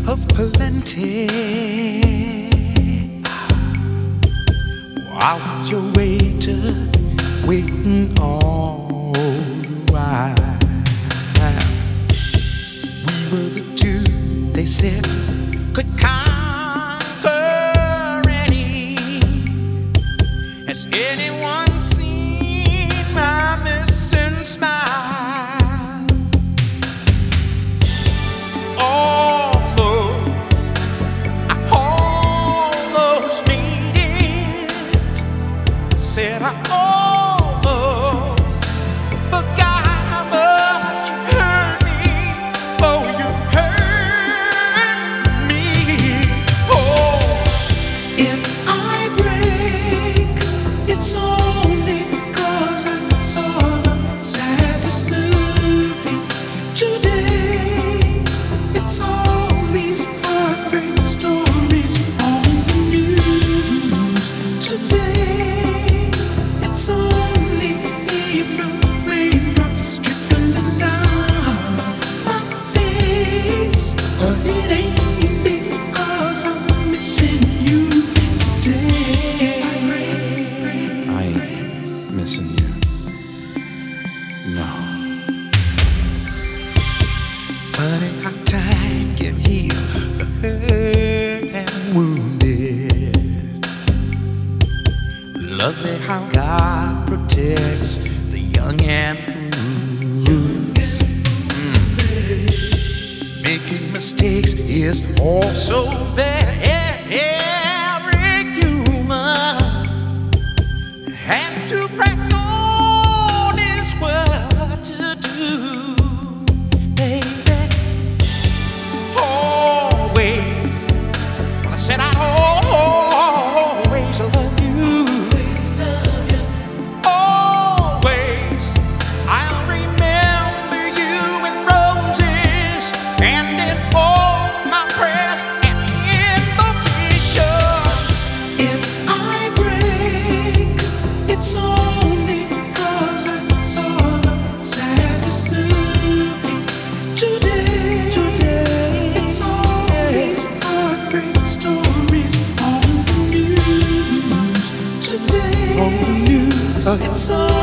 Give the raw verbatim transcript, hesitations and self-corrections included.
of plenty. I was your waiter, waiting all the while. We were the two they said could conquer any. Has anyone seen my missing smile? Almost, I almost made it. Said I almost forgot how much you hurt me. Oh, you hurt me. Oh, if I break, it's only because I saw the saddest movie today. It's all these heartbreak stories on the news today. It's only April raindrops trickling down my face, but it ain't because I'm missing you today. I ain't missing you. No. Funny how time can heal the hurt and wounded. Lovely how God protects the young and foolish. Mm. Making mistakes is also very human. Have to press on is what to do, baby. Always, when I said I'd always love you. Always, I'll remember you in roses and in all my prayers and invocations. If I break, it's only because I saw the saddest movie today. Today, it's all these heartbreak stories on the news today. On the news, it's all